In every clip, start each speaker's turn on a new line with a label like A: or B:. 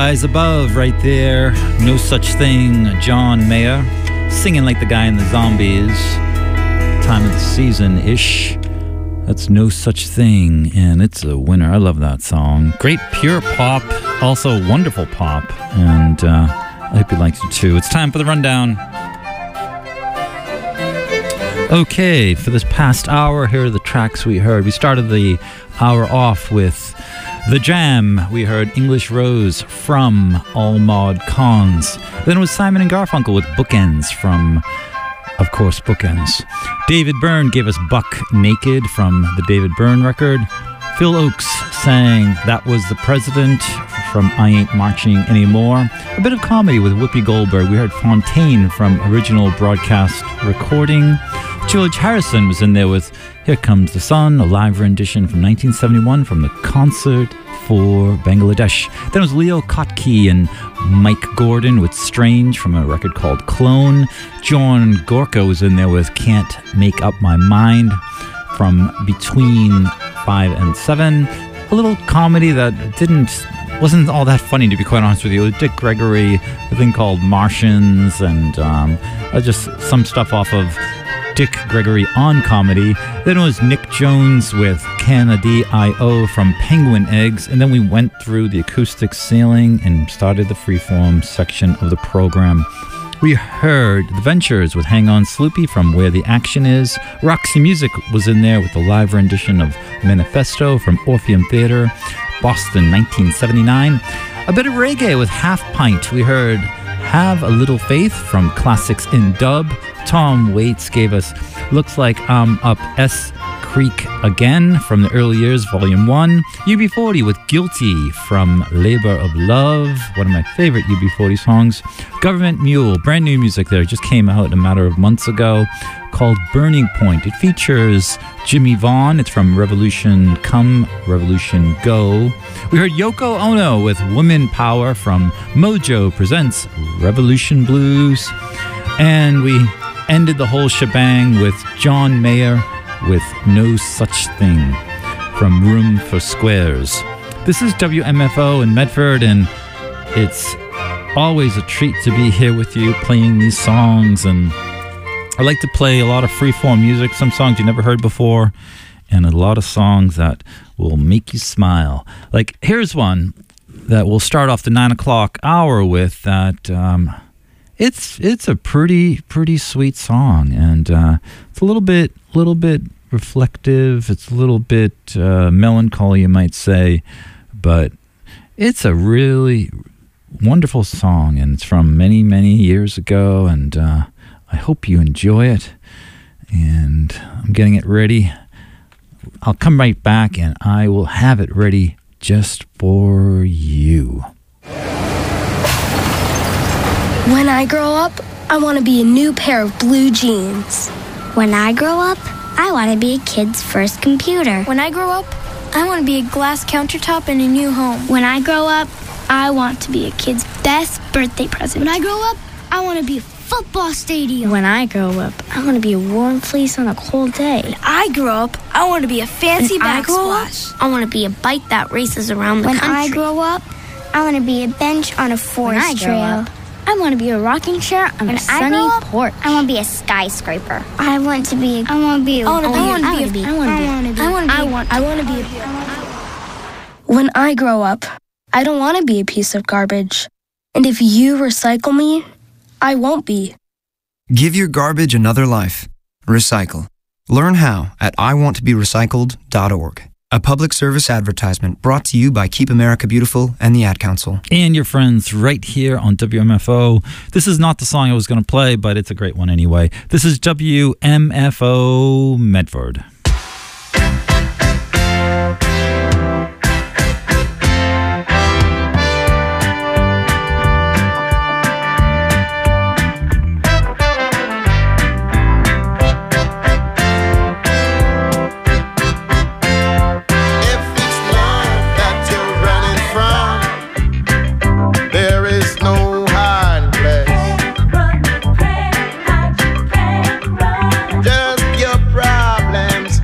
A: Rise Above right there. No Such Thing, John Mayer. Singing like the guy in the Zombies. Time of the season-ish. That's No Such Thing, and it's a winner. I love that song. Great pure pop, also wonderful pop, and I hope you liked it too. It's time for the rundown. Okay, for this past hour, here are the tracks we heard. We started the hour off with The Jam. We heard English Rose from All Mod Cons. Then it was Simon and Garfunkel with Bookends from, of course, Bookends. David Byrne gave us Buck Naked from the David Byrne record. Phil Oakes sang That Was the President from I Ain't Marching Anymore. A bit of comedy with Whoopi Goldberg. We heard Fontaine from original broadcast recording. George Harrison was in there with Here Comes the Sun, a live rendition from 1971 from the Concert for Bangladesh. Then it was Leo Kottke and Mike Gordon with Strange from a record called Clone. John Gorka was in there with Can't Make Up My Mind from Between 5 and 7. A little comedy that wasn't all that funny, to be quite honest with you. Dick Gregory, a thing called Martians, and just some stuff off of Dick Gregory on comedy. Then it was Nick Jones with Canada.io from Penguin Eggs, and then we went through the acoustic sailing and started the freeform section of the program. We heard The Ventures with Hang On Sloopy from Where the Action Is. Roxy Music was in there with a live rendition of Manifesto from Orpheum Theatre, Boston, 1979. A bit of reggae with Half Pint. We heard Have a Little Faith from Classics in Dub. Tom Waits gave us Looks Like I'm Up S Creek Again from the Early Years, Volume 1. UB40 with Guilty from Labor of Love, one of my favorite UB40 songs. Government Mule, brand new music there, just came out a matter of months ago, called Burning Point. It features Jimmy Vaughn. It's from Revolution Come, Revolution Go. We heard Yoko Ono with Women Power from Mojo Presents Revolution Blues. And we ended the whole shebang with John Mayer with No Such Thing from Room for Squares. This is WMFO in Medford, and it's always a treat to be here with you playing these songs. And I like to play a lot of freeform music, some songs you never heard before, and a lot of songs that will make you smile. Like, here's one that we'll start off the 9 o'clock hour with that it's a pretty sweet song, and it's a little bit reflective. It's a little bit melancholy, you might say, but it's a really wonderful song, and it's from many years ago, and I hope you enjoy it. And I'm getting it ready. I'll come right back, and I will have it ready just for you.
B: When I grow up, I want to be a new pair of blue jeans.
C: When I grow up, I want to be a kid's first computer.
D: When I grow up, I want to be a glass countertop in a new home.
C: When I grow up, I want to be a kid's best birthday present.
D: When I grow up, I want to be a football stadium.
C: When I grow up, I want to be a warm fleece on a cold day.
D: When I grow up, I want to be a fancy backsplash.
C: I want to be a bike that races around the country.
E: When I grow up, I want to be a bench on a forest trail.
C: I want to be a rocking chair on a sunny porch.
E: I want to be a skyscraper.
C: I want to be.
B: When I grow up, I don't want to be a piece of garbage. And if you recycle me, I won't be.
F: Give your garbage another life. Recycle. Learn how at iwanttoberecycled.org. A public service advertisement brought to you by Keep America Beautiful and the Ad Council.
A: And your friends right here on WMFO. This is not the song I was going to play, but it's a great one anyway. This is WMFO Medford.
G: Just your problems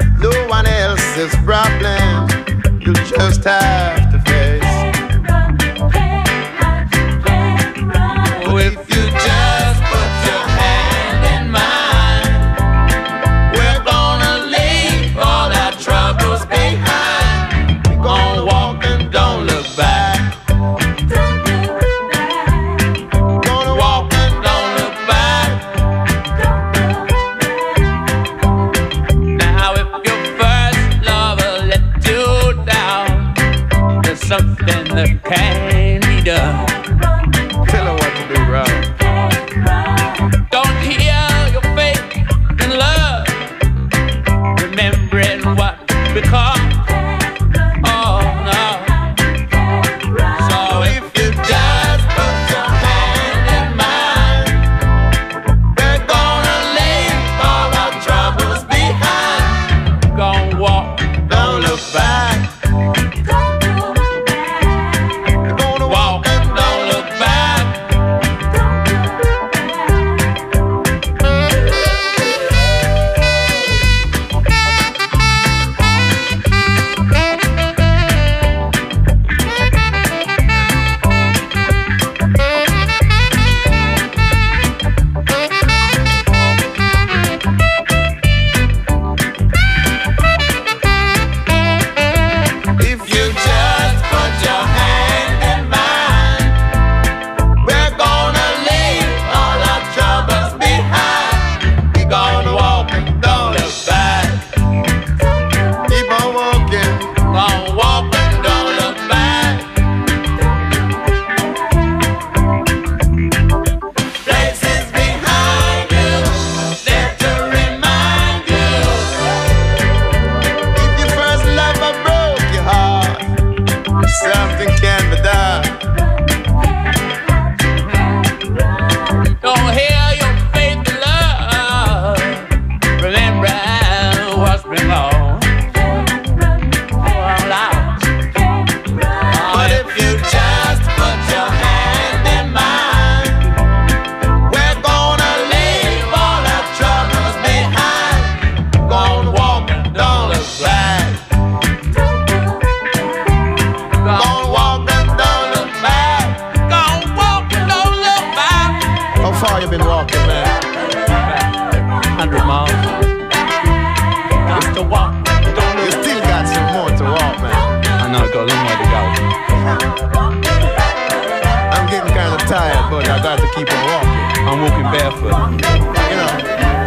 G: Medford. You know.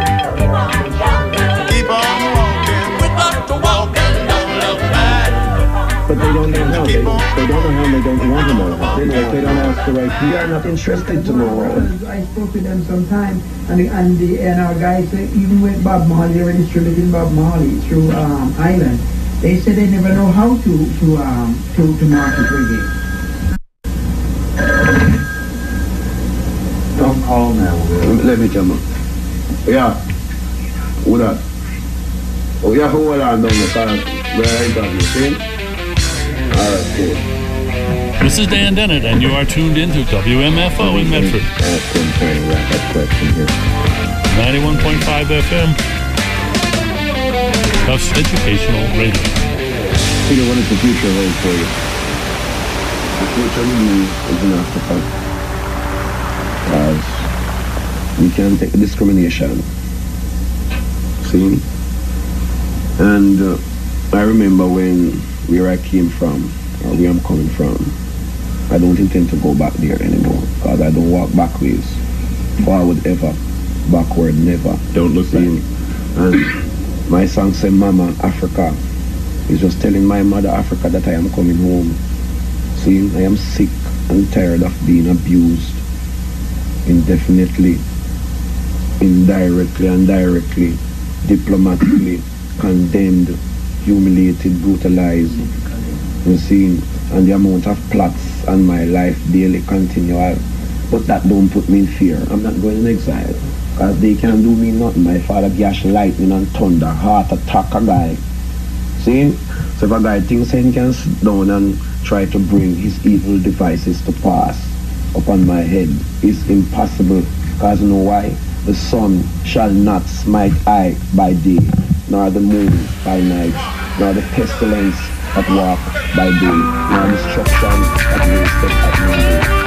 G: Keep on walking. We got to walk and don't look back.
H: But they don't know how. They don't know how. They don't want to know how. They don't ask the right people. They are not interested to know how.
I: I spoke to them sometime, and our guys, even with Bob Marley, they were distributing Bob Marley through Ireland. They said they never know how to market reggae.
H: Don't call now. Let me tell you. Yeah. What that? Oh, yeah, hold on down the car. Where are you talking? See? Alright, cool.
J: This is Dan Dennett, and you are tuned into WMFO in Medford.
H: Ask him trying to wrap that question here.
J: 91.5 FM. Tufts Educational Radio.
H: Peter, what is the future hold for you? The future we need is in Africa. Because we can't take discrimination. See? And I remember where I came from, or where I'm coming from, I don't intend to go back there anymore. Because I don't walk backwards. Forward ever. Backward never.
G: Don't look back.
H: And my song said, Mama, Africa. It's just telling my mother, Africa, that I am coming home. See, I am sick and tired of being abused indefinitely, indirectly and directly, diplomatically, condemned, humiliated, brutalized. You see, and the amount of plots on my life daily continue. But that don't put me in fear. I'm not going in exile. Because they can't do me nothing. My father gash lightning and thunder, heart attack a guy. See? So if a guy thinks he can sit down and try to bring his evil devices to pass upon my head, it's impossible. Because you know why? The sun shall not smite I by day, nor the moon by night, nor the pestilence that walk by day, nor destruction that wasteth at noonday.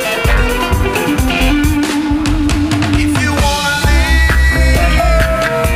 G: If you wanna live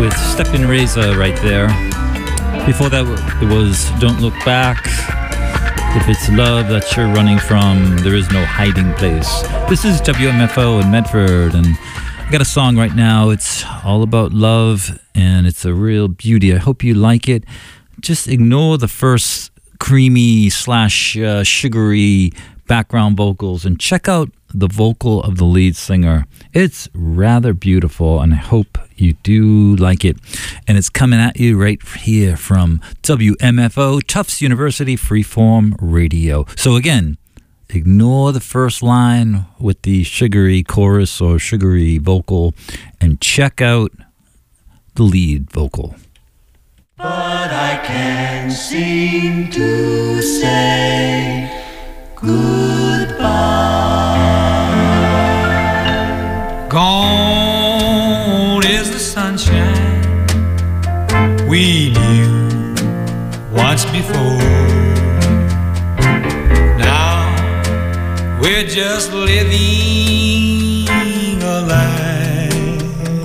A: with Stepin Reza right there. Before that, it was Don't Look Back. If it's love that you're running from, there is no hiding place. This is WMFO in Medford, and I got a song right now. It's all about love, and it's a real beauty. I hope you like it. Just ignore the first creamy / sugary background vocals and check out the vocal of the lead singer. It's rather beautiful, and I hope you do like it. And it's coming at you right here from WMFO, Tufts University Freeform Radio. So again, ignore the first line with the sugary chorus or sugary vocal and check out the lead vocal.
G: But I can't seem to say goodbye.
K: Gone is the sunshine we knew once before. Now we're just living a lie.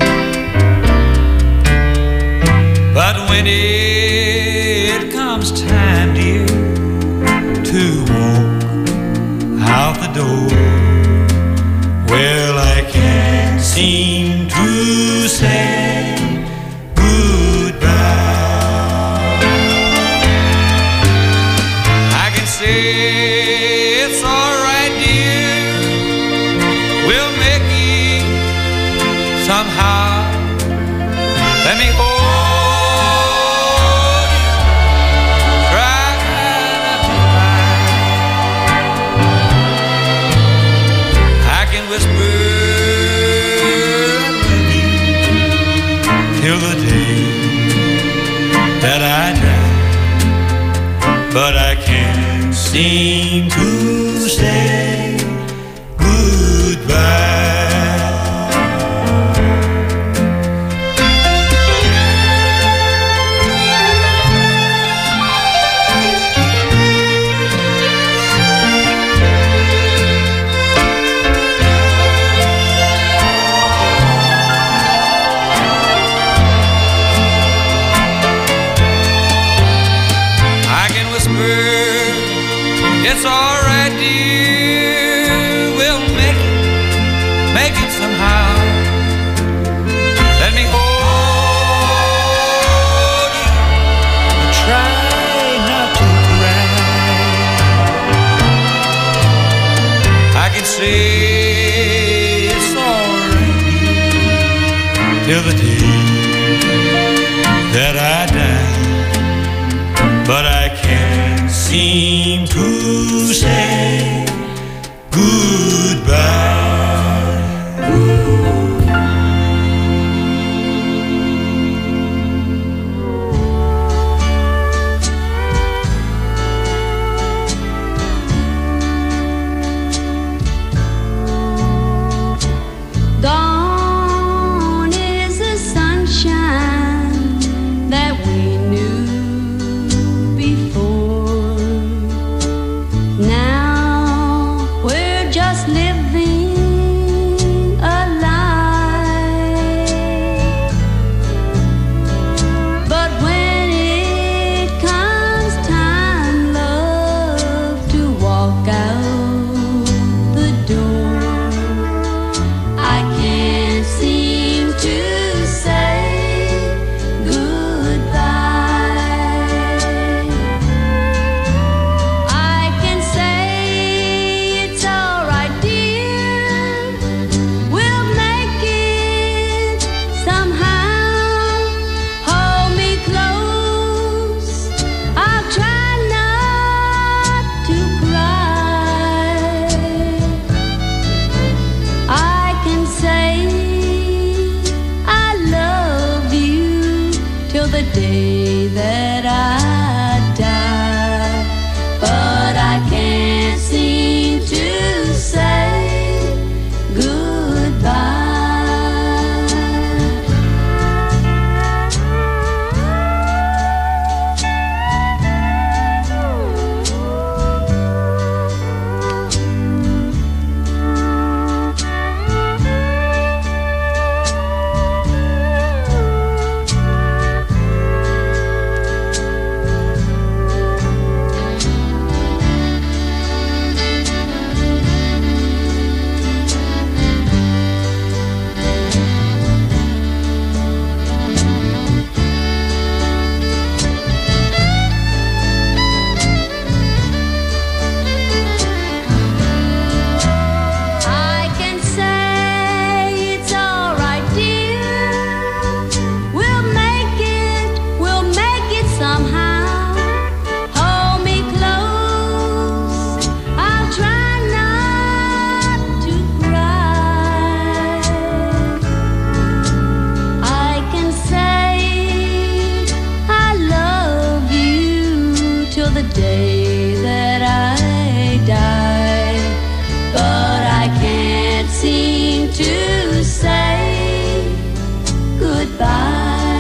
K: But when it comes time, dear, to walk out the door, well, I can't seem to say goodbye. I can say it's all right, dear, we'll make it somehow. Let me hold you, try not to cry. I can whisper till the day that I die, but I can't seem to say goodbye. It's all right, dear, we'll make it somehow. Let me hold you, but try not to cry. I can say it's all right, dear, till the day that I die, but I can't seem to say goodbye.
L: Gone is the sunshine that we knew before. day that I die, but I can't seem to say goodbye.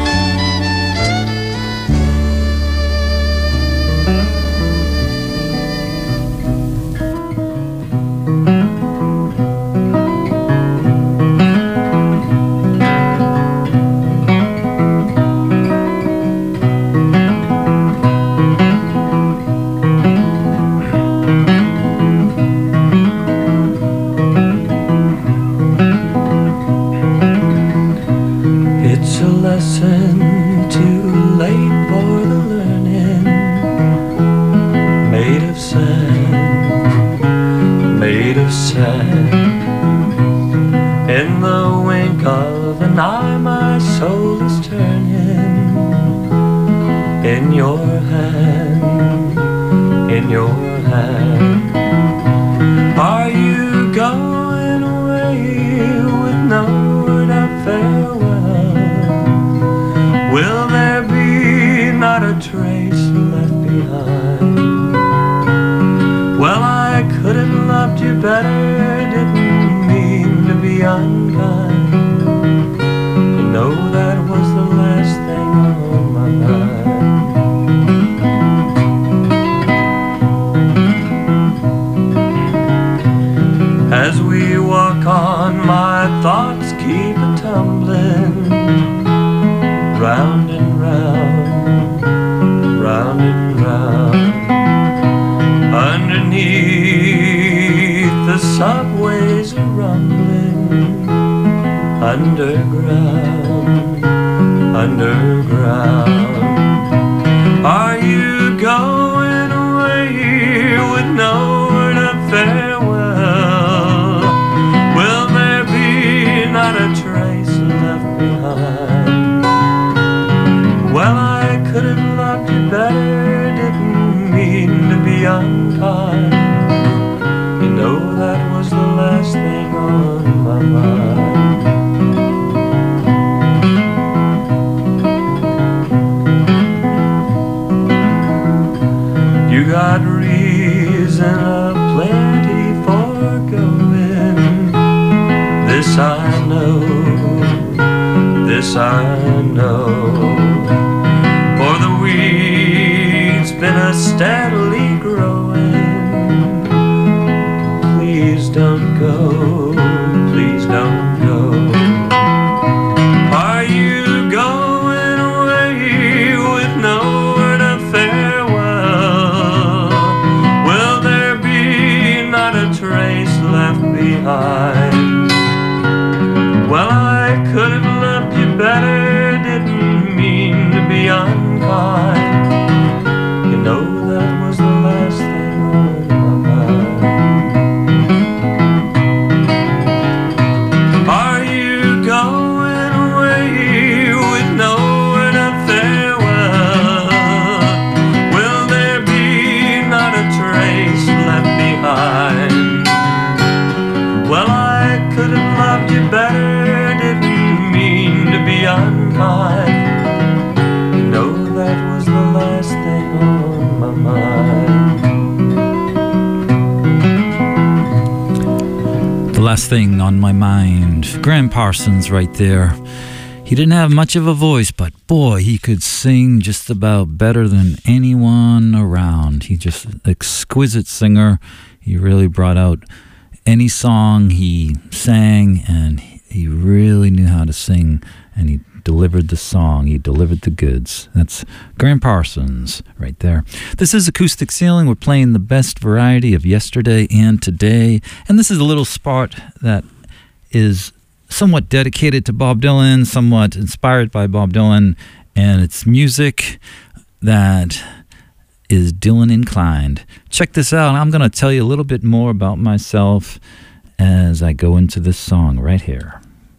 K: It's a lesson too late for the learning, made of sand, made of sand. In the wink of an eye my soul is turning, in your hand, in your hand. Are you going away with no word of farewell? Will there be not a trace left behind? Well, I could have loved you better, didn't mean to be unkind. You know that was the last thing on my mind. As we walk on, my thoughts keep a-tumbling round and round, round and round. Underneath the subways are rumbling, underground, underground. Are you going away with no word of farewell? Will there be not a trace left behind? Well, I could have loved you better, didn't mean to be unkind. You know that was the last thing on my mind. You got reason aplenty for going. This I know, this I know. For the weeds been a steadily growing. Please don't go, please don't go. Are you going away with no word of farewell? Will there be not a trace left behind? Well, I could have loved you better, didn't mean to be unkind. You know that was the last thing on my mind. Are you going away with no word of farewell? Will there be not a trace left behind? Well, I could have loved you better, didn't mean to be unkind. You know that was the last thing on my mind.
A: The last thing on my mind. Graham Parsons right there. He didn't have much of a voice, but boy, he could sing just about better than anyone around. He just exquisite singer. He really brought out any song he sang, and he really knew how to sing, and he delivered the song. He delivered the goods. That's Graham Parsons right there. This is Acoustic Ceiling. We're playing the best variety of yesterday and today, and this is a little spot that is somewhat dedicated to Bob Dylan, somewhat inspired by Bob Dylan, and it's music that is Dylan inclined. Check this out. I'm going to tell you a little bit more about myself as I go into this song right here.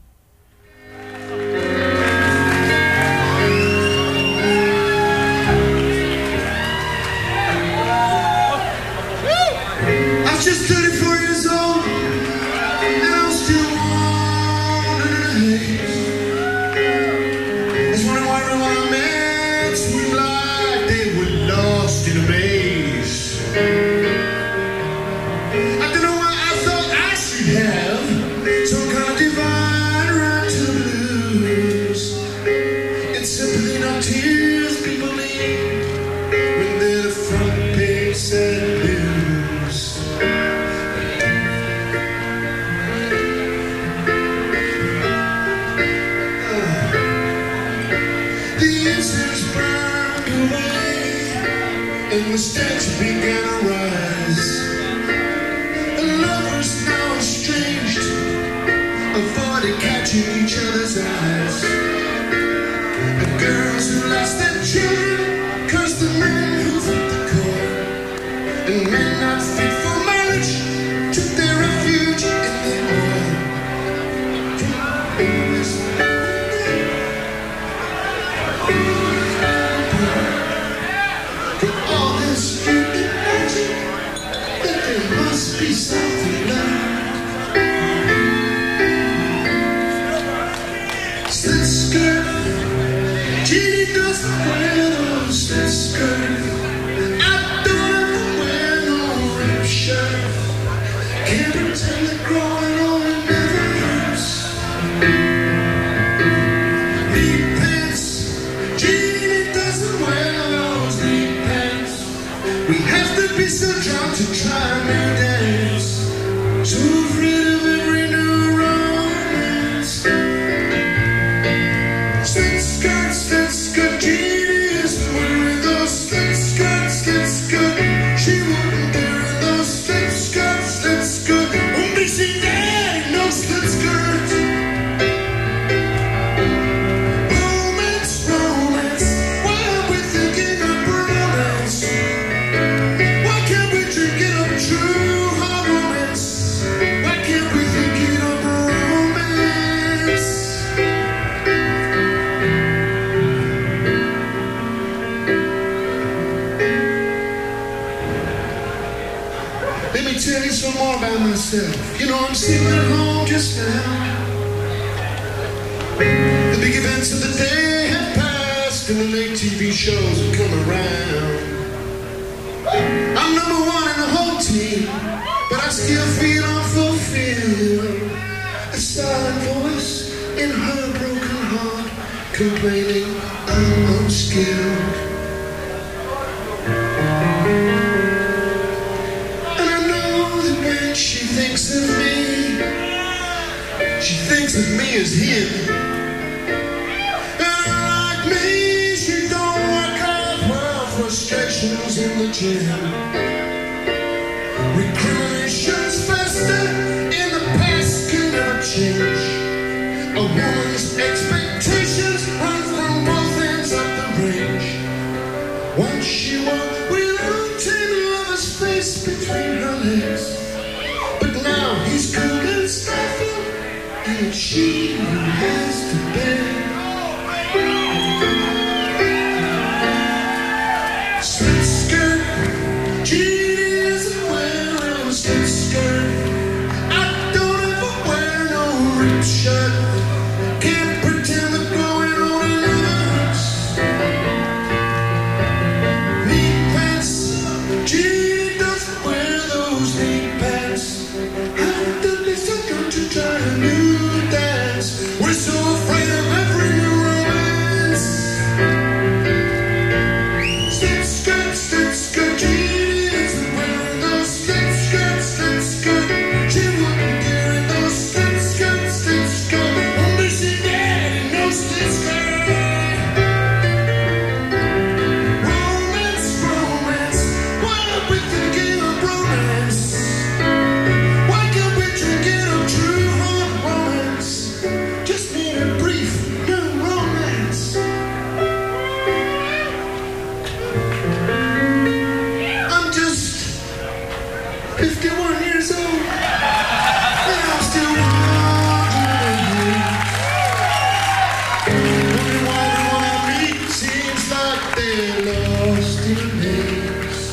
M: I'm just 34 years old, and I'm still wandering in a haze. I was wondering why my men seemed like they were lost in a maze. and the stench began to rise. And lovers now estranged avoided catching each other's eyes. And girls who lost their children cursed the men who fought the court. And men not fit for marriage took their refuge in the oil. From all this stupid magic, that there must be something learned. Slit skirt, Jeannie doesn't wear those slit skirts. I don't ever wear no ripped shirt. Can't pretend that growing old never hurts. Knee pants, Jeannie doesn't wear those knee pants. We have to be so drunk to try a new dance. So afraid of every new romance. Slit skirt, Jeannie isn't wearing those slit skirt. She wouldn't wear those slit skirt. Won't be seen there, no slit skirt. Romance, why are we thinking of romance? Why can't we drink it up true hard romance? Why can't we think it of romance? Let me tell you some more about myself. You know, I'm sitting at home just now. The big events of the day have passed and the late TV shows have come around. I'm number one in the whole team, but I still feel unfulfilled. A silent voice in her broken heart complaining I'm unskilled. And I know that when she thinks of me, she thinks of me as him. And like me, she don't work out well, frustrations in the gym. Recriminations fester in the past can never change. A woman's expectations run from both ends of the range. Once she walked with a routine lover's face between her legs, but now he's cold and stifled, and it's she who has to beg. Slit skirt, Jeannie isn't wearing a slit skirt. I don't ever wear no ripped shirt. Can't pretend that growing old never hurts. Knee pants, Jeannie doesn't wear those knee pants. I've done this to come to try a new dance. We're so afraid of every new romance. Slit skirt, Jeannie isn't wearing those slit skirt. She wouldn't wear those slit skirt. Won't be seen there in no slit skirt. Romance, why are we thinking of romance? Why can't we drink it of true hard romance? Just need a brief new romance. I'm just 51 years old, and I'm still wondering. Wondering why everyone I meet seems like they're lost in a maze.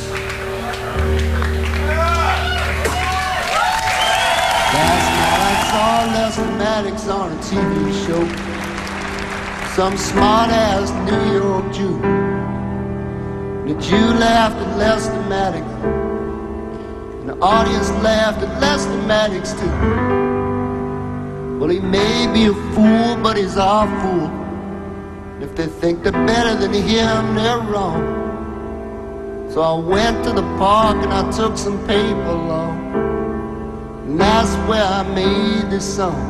N: Last night I saw Lester Maddox on a TV show. Some smart-ass New York Jew. The Jew laughed at Lester Maddox. And the audience laughed at Lester Maddox too. Well, he may be a fool, but he's our fool. If they think they're better than him, they're wrong. So I went to the park and I took some paper along. And that's where I made this song.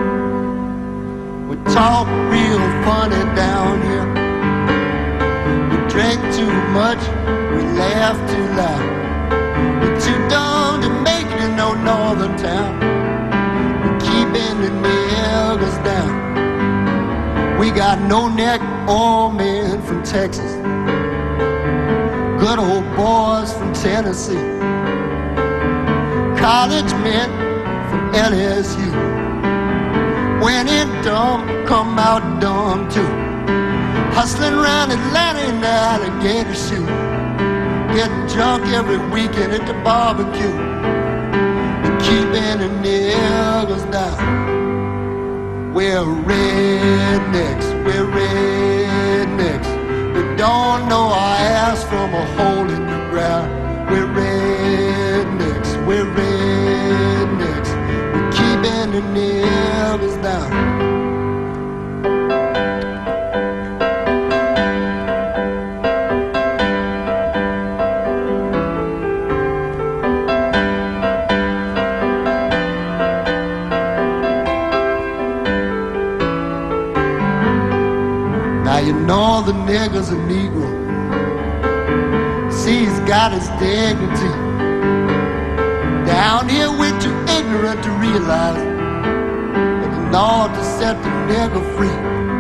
N: We talk real funny down here. We drink too much, we laugh too loud. We're too dumb to make it in no northern town. We're keeping the niggas down. We got no neck old men from Texas, good old boys from Tennessee, college men from LSU. When in dumb, come out dumb too. Hustling around Atlanta in the alligator shoe, getting drunk every weekend at the barbecue, and keeping the niggas down. We're rednecks, we're rednecks. We don't know our ass from a hole in the ground. We're rednecks, we're rednecks. We're keeping the niggas down. You know the nigger's a Negro. See, he's got his dignity. Down here we're too ignorant to realize that the Lord to set the nigger free.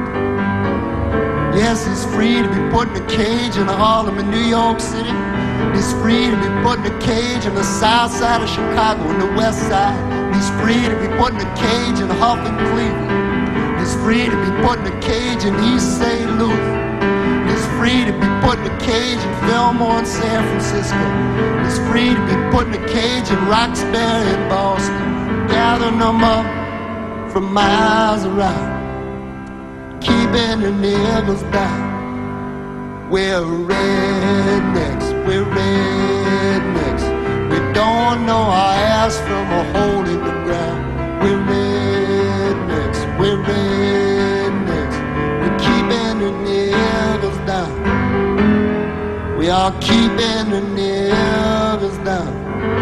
N: Yes, he's free to be put in a cage in Harlem in New York City. He's free to be put in a cage in the south side of Chicago and the west side. He's free to be put in a cage in Huffing, Cleveland. He's free to be put in a cage in East St. Louis. He's free to be put in a cage in Fillmore and San Francisco. He's free to be put in a cage in Roxbury and Boston. Gathering them up from miles around, keeping the niggas down. We're rednecks, we're rednecks. We don't know our ass from a hole in the ground. We're rednecks, we're rednecks. We're keeping the niggas down. We are keeping the niggas down.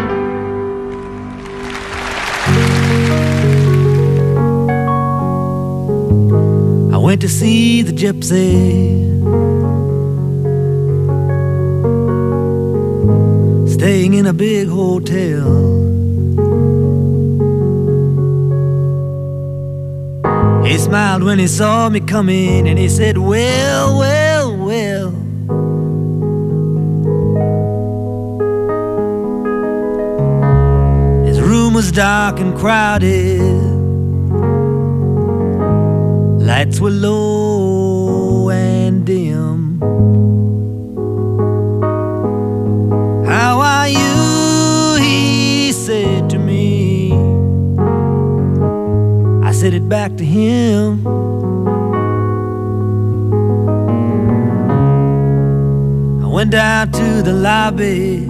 O: I went to see the gypsy, staying in a big hotel. He smiled when he saw me come in, and he said, well, well, well, his room was dark and crowded, lights were low and dim. How are you, he said to me. I said it back to him. I went down to the lobby,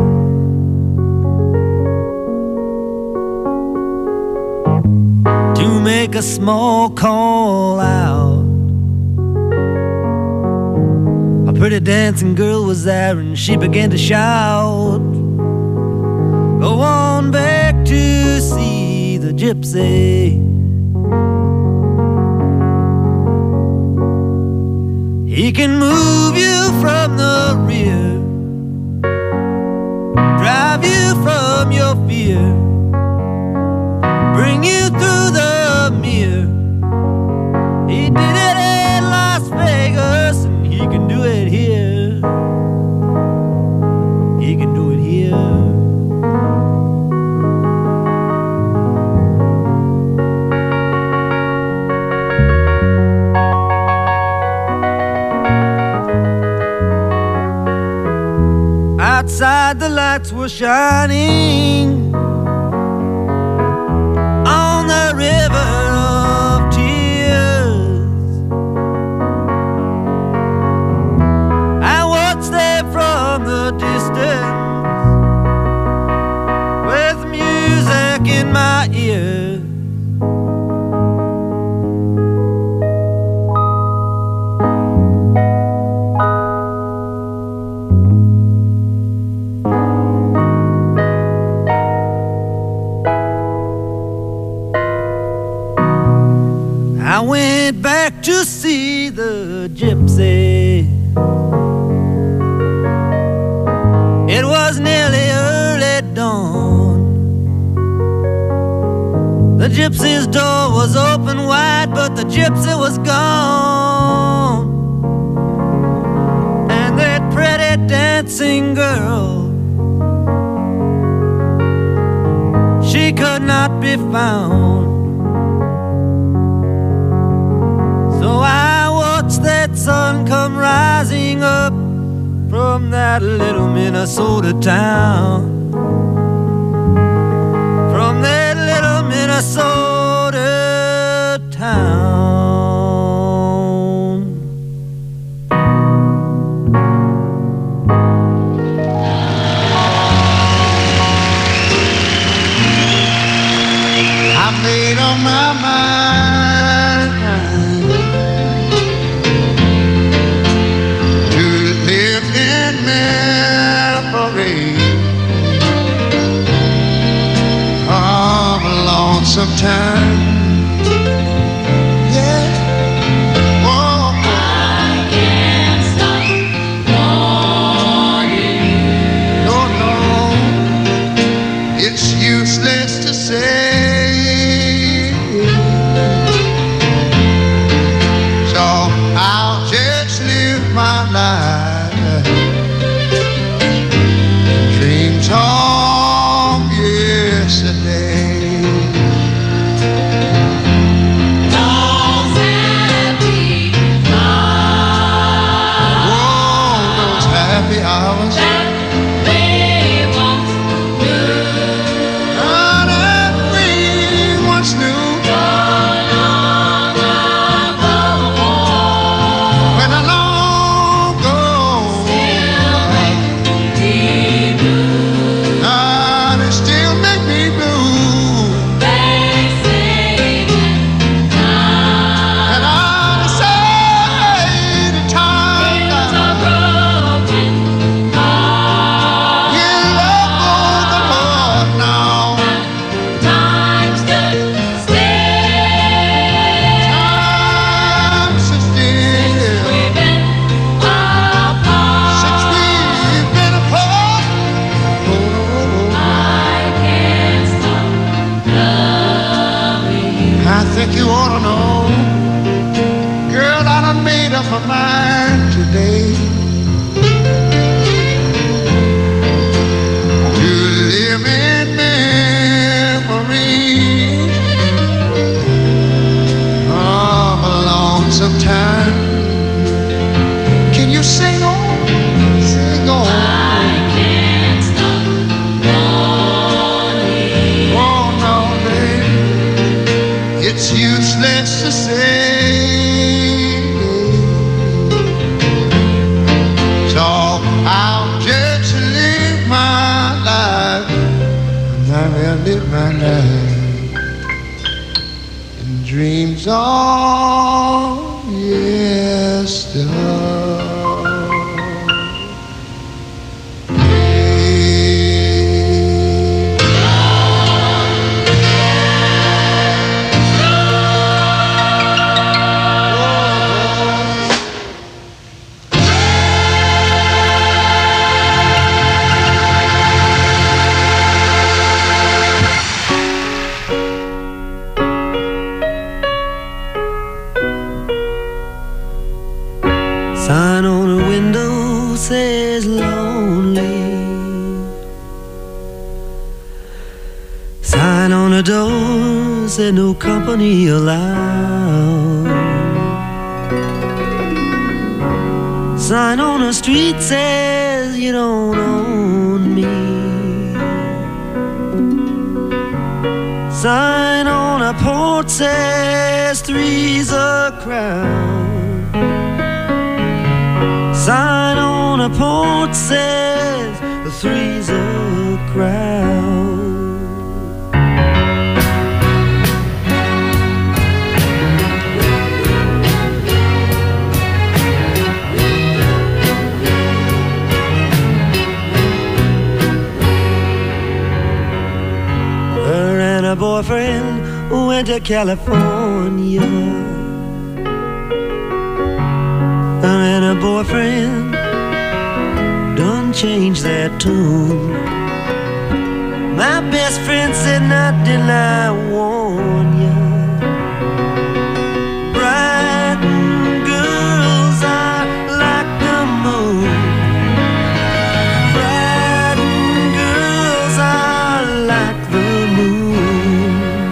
O: to make a small call out. A pretty dancing girl was there, and she began to shout, go on back to see the gypsy. He can move you from the rear, drive you from your fear, bring you through the mirror. He did it in Las Vegas, and he can do it here. He can do it here. Outside the lights were shining on the river of tears. I watched them from the distance with music in my ears. I went back to see the gypsy. was nearly early dawn. The gypsy's door was open wide, but the gypsy was gone. And that pretty dancing girl, she could not be found. So I watched that sun come rising up from that little Minnesota town. From that little Minnesota town.
N: I made up my mind to live in memory of a lonesome time. Yeah. Oh, I can't stop wanting you. No, no, it's useless to say. So I'll just live my life. Dreams of yesterday. Those happy hours. Oh, those happy hours. That we once knew. Oh, that we once knew. When I long ago. Ah, they still make me blue. And I say the time you love the Lord now. Time stood still. Time stood still. Since we've been apart. I can't stop loving you. I think you ought to know, girl, I done made up my mind today to live in memory of a lonesome time. Can you sing on? Sing on. I can't stop wanting. Oh no, baby, it's useless to say. So I'll just live my life. And I will live my life in dreams of yesterday.
O: Sign on a window says lonely. Sign on a door says no company allowed. Sign on a street says you don't own me. Sign on a porch says three's a crowd. Sign on a porch says the three's a crowd. Her and her boyfriend went to California. Her and her boyfriend done change their tune. My best friend said, not till I warn you. Bright girls are like the moon. Bright girls are like the moon.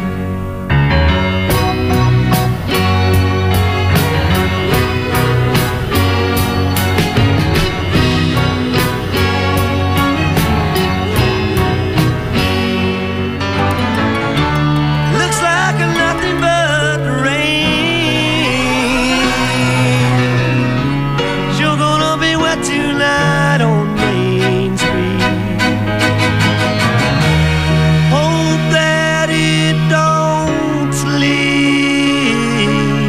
O: Looks like nothing but rain. Sure gonna be wet tonight on Main Street. Hope that it don't sleep.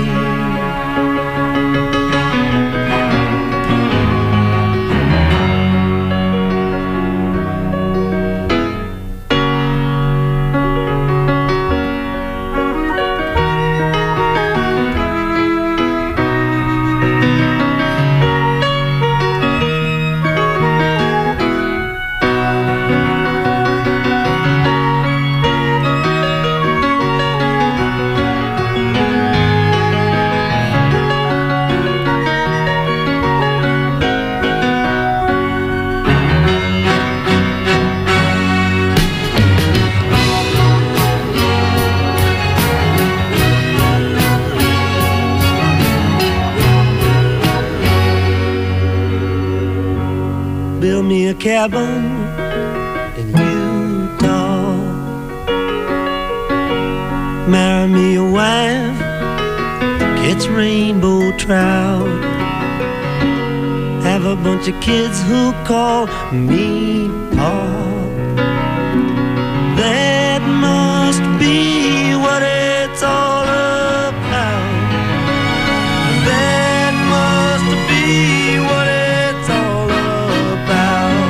O: Build me a cabin in Utah. Marry me a wife, catch rainbow trout. Have a bunch of kids who call me Pa. That must be what it's all about. That must be what it's all about.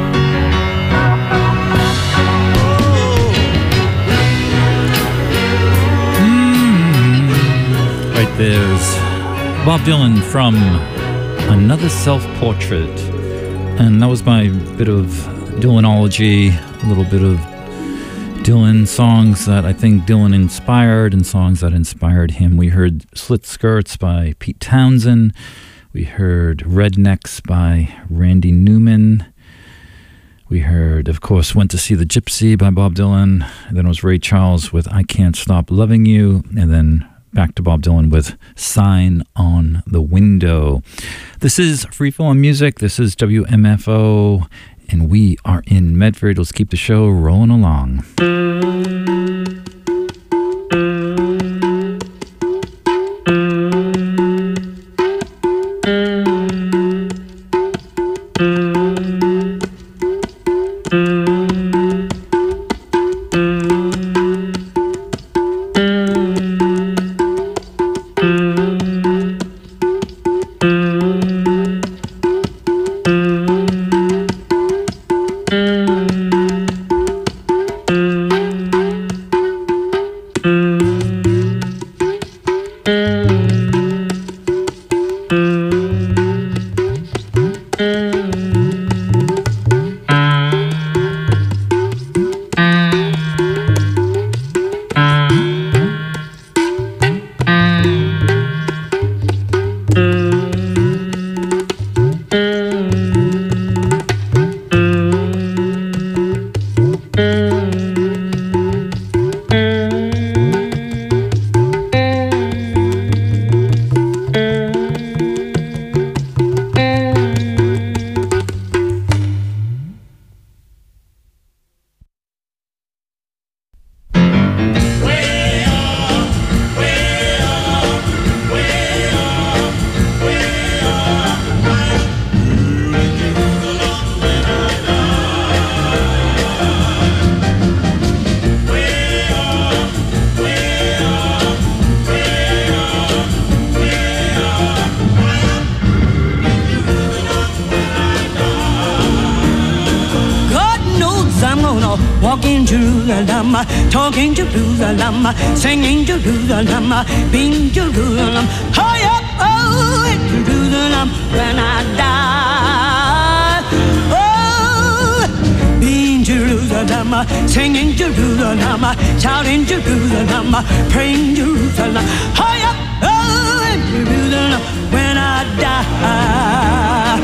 A: Right there's Bob Dylan from Another Self-Portrait. And that was my bit of Dylanology, a little bit of Dylan songs that I think Dylan inspired and songs that inspired him. We heard Slit Skirts by Pete Townsend. We heard Rednecks by Randy Newman. We heard, of course, Went to See the Gypsy by Bob Dylan. And then it was Ray Charles with I Can't Stop Loving You. And then back to Bob Dylan with Sign on the Window. This is Freeform Music. This is WMFO. And we are in Medford. Let's keep the show rolling along.
P: Walking Jerusalem, talking Jerusalem, singing Jerusalem, being Jerusalem. Hurry up, oh, it's Jerusalem when I die. Oh, singing Jerusalem, shouting Jerusalem, praying Jerusalem. High up, oh, in Jerusalem, when I die.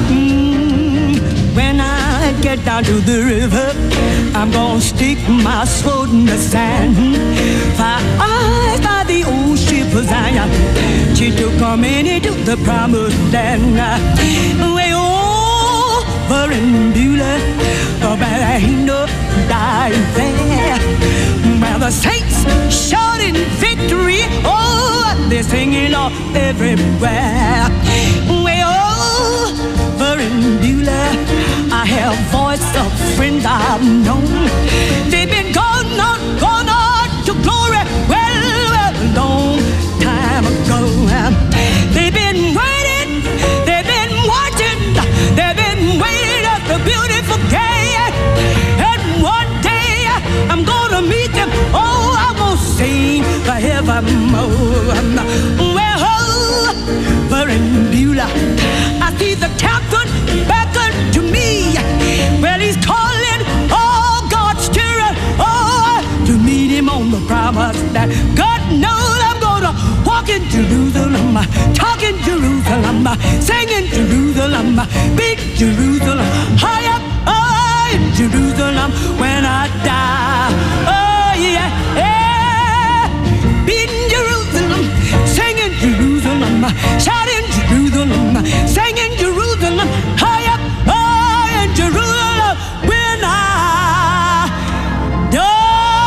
P: When I get down to the river, I'm gonna stick my sword in the sand. For I by the old ship of Zion, she took me into the promised land. Way over in Beulah, but ain't no dying there. Where the saints shouting victory, oh, they're singing all everywhere. Way over in Beulah, I have voice of friends I've known. They've been gone on to glory, well, long time ago. They've been waiting, they've been watching, they've been waiting at the beautiful gate. And one day I'm gonna meet them, oh, I'm gonna sing forevermore. Well, over in Beulah, I see the captain beckon to me. Well, he's calling all God's children, oh, to meet him on the promise that God knows I'm gonna walk in Jerusalem, talk in Jerusalem, sing in Jerusalem, big Jerusalem, high up, oh, in Jerusalem when I die. Oh, yeah, yeah. Be in Jerusalem, sing in Jerusalem, shout in Jerusalem, sing in Jerusalem, high up, oh, in Jerusalem when I die.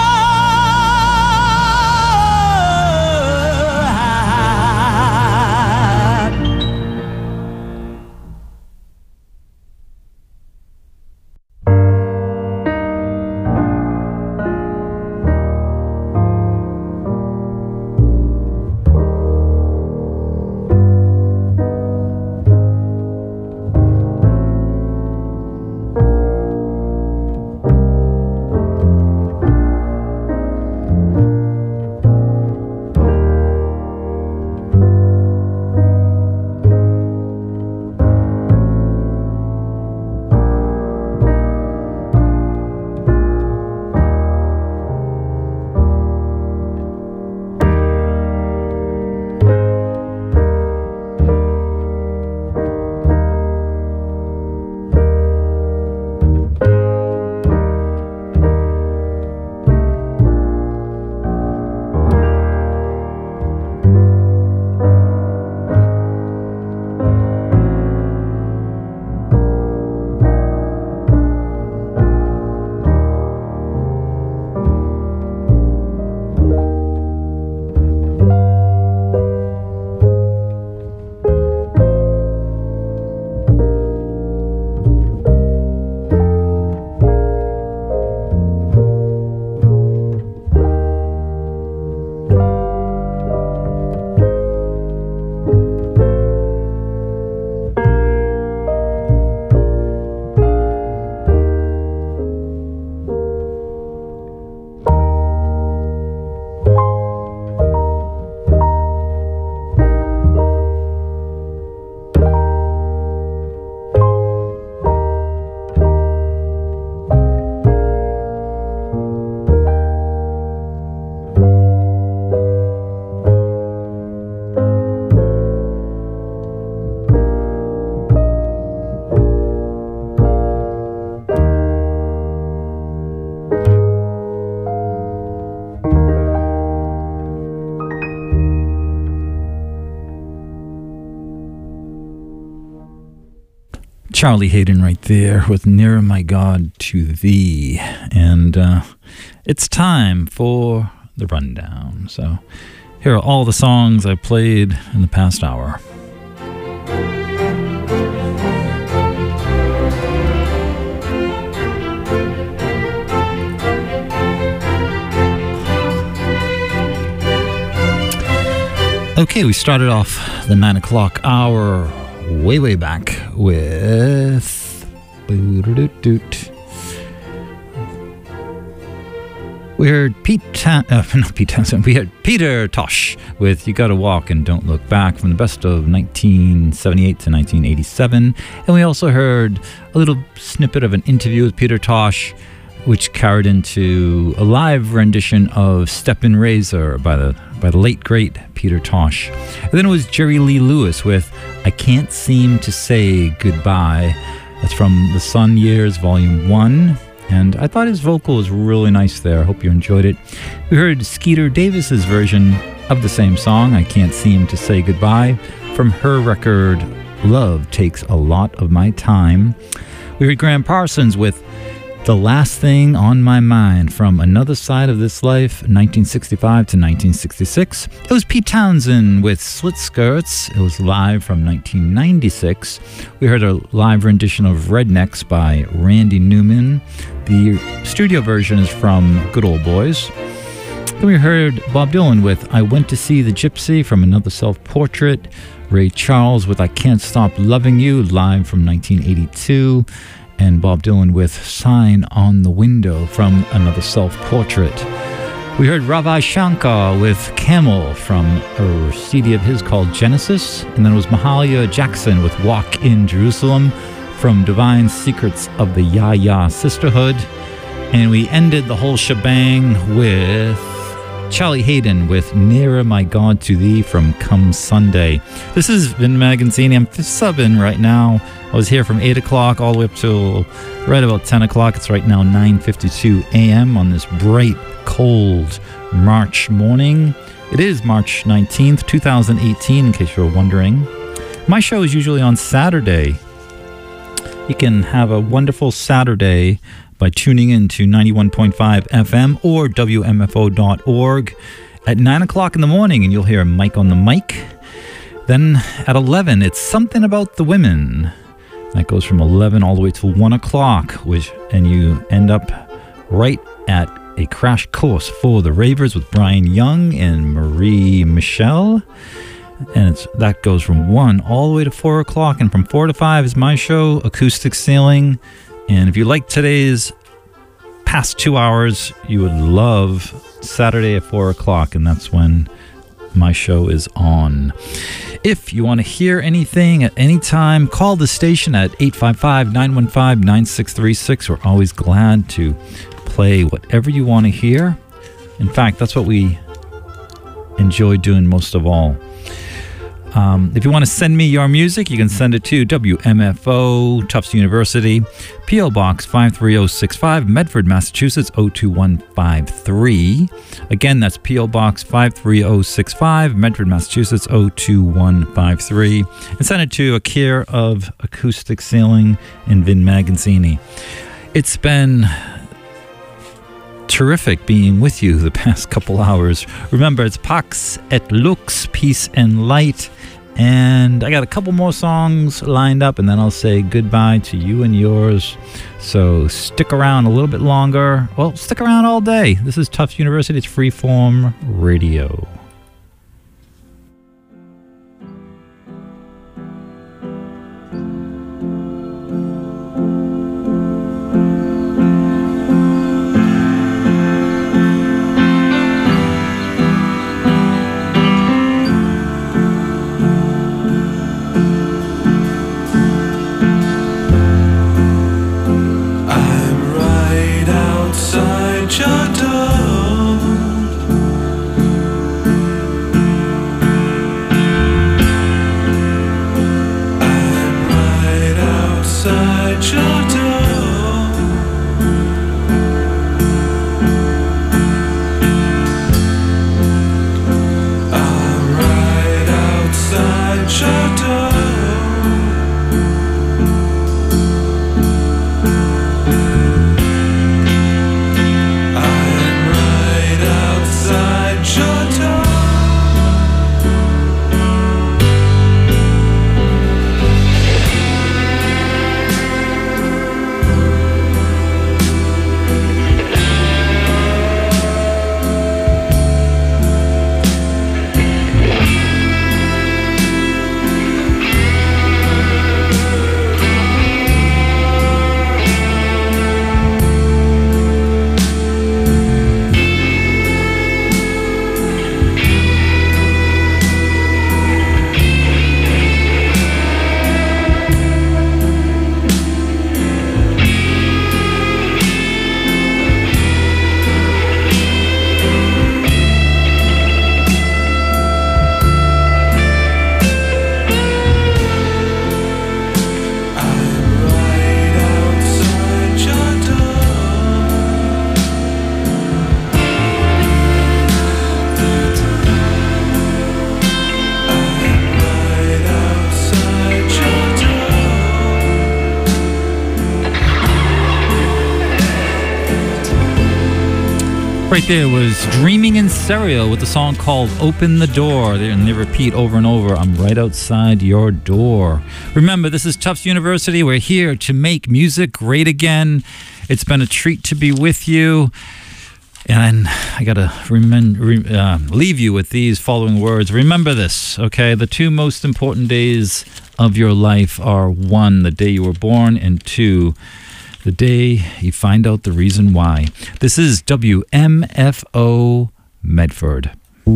A: Charlie Hayden right there with Nearer My God to Thee. And it's time for the rundown. So here are all the songs I played in the past hour. Okay, we started off the 9 o'clock hour way back with we heard we heard Peter Tosh with You Gotta Walk and Don't Look Back from the best of 1978 to 1987. And we also heard a little snippet of an interview with Peter Tosh which carried into a live rendition of Steppin' Razor by the late, great Peter Tosh. And then it was Jerry Lee Lewis with I Can't Seem to Say Goodbye. That's from The Sun Years, Volume 1. And I thought his vocal was really nice there. I hope you enjoyed it. We heard Skeeter Davis's version of the same song, I Can't Seem to Say Goodbye, from her record Love Takes a Lot of My Time. We heard Graham Parsons with The Last Thing on My Mind from Another Side of This Life, 1965 to 1966. It was Pete Townsend with Slit Skirts. It was live from 1996. We heard a live rendition of Rednecks by Randy Newman. The studio version is from Good Old Boys. Then we heard Bob Dylan with I Went to See the Gypsy from Another Self-Portrait. Ray Charles with I Can't Stop Loving You, live from 1982. And Bob Dylan with Sign on the Window from Another Self-Portrait. We heard Ravi Shankar with Camel from a CD of his called Genesis. And then it was Mahalia Jackson with Walk in Jerusalem from Divine Secrets of the Yah Sisterhood. And we ended the whole shebang with Charlie Hayden with Nearer My God to Thee from Come Sunday. This is Vin Magazzini. I'm subbing right now. I was here from 8 o'clock all the way up till right about 10 o'clock. It's right now 9:52 a.m. on this bright, cold March morning. It is March 19th, 2018, in case you were wondering. My show is usually on Saturday. You can have a wonderful Saturday by tuning in to 91.5 FM or WMFO.org at 9 o'clock in the morning, and you'll hear Mike on the Mic. Then at 11, it's Something About the Women. That goes from 11 all the way to 1 o'clock, and you end up right at a crash course for the Ravers with Brian Young and Marie Michelle. And that goes from 1 all the way to 4 o'clock. And from 4 to 5 is my show, Acoustic Sailing. And if you like today's past 2 hours, you would love Saturday at 4 o'clock. And that's when my show is on. If you want to hear anything at any time, call the station at 855-915-9636. We're always glad to play whatever you want to hear. In fact, that's what we enjoy doing most of all. If you want to send me your music, you can send it to WMFO, Tufts University, P.O. Box 53065, Medford, Massachusetts, 02153. Again, that's P.O. Box 53065, Medford, Massachusetts, 02153. And send it to a care of Acoustic Sailing and Vin Magazzini. It's been terrific being with you the past couple hours. Remember, it's Pax et Lux, Peace and Light. And I got a couple more songs lined up, and then I'll say goodbye to you and yours. So stick around a little bit longer. Well, stick around all day. This is Tufts University. It's Freeform Radio.
M: Your door.
A: Right there was Dreaming in Stereo with a song called Open the Door. And they repeat over and over, I'm right outside your door. Remember, this is Tufts University. We're here to make music great again. It's been a treat to be with you. And I got to leave you with these following words. Remember this, okay? The two most important days of your life are 1, the day you were born, and 2, the day you find out the reason why. This is WMFO Medford.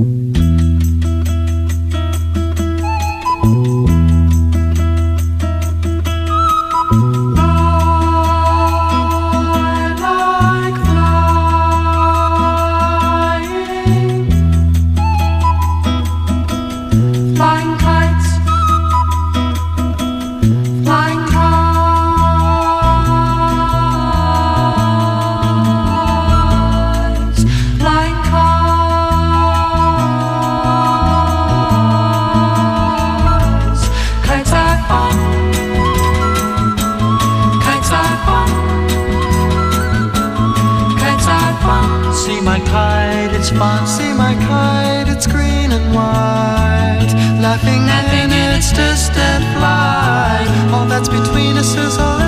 Q: See my kite, it's green and white, laughing in its distant flight. All that's between us is all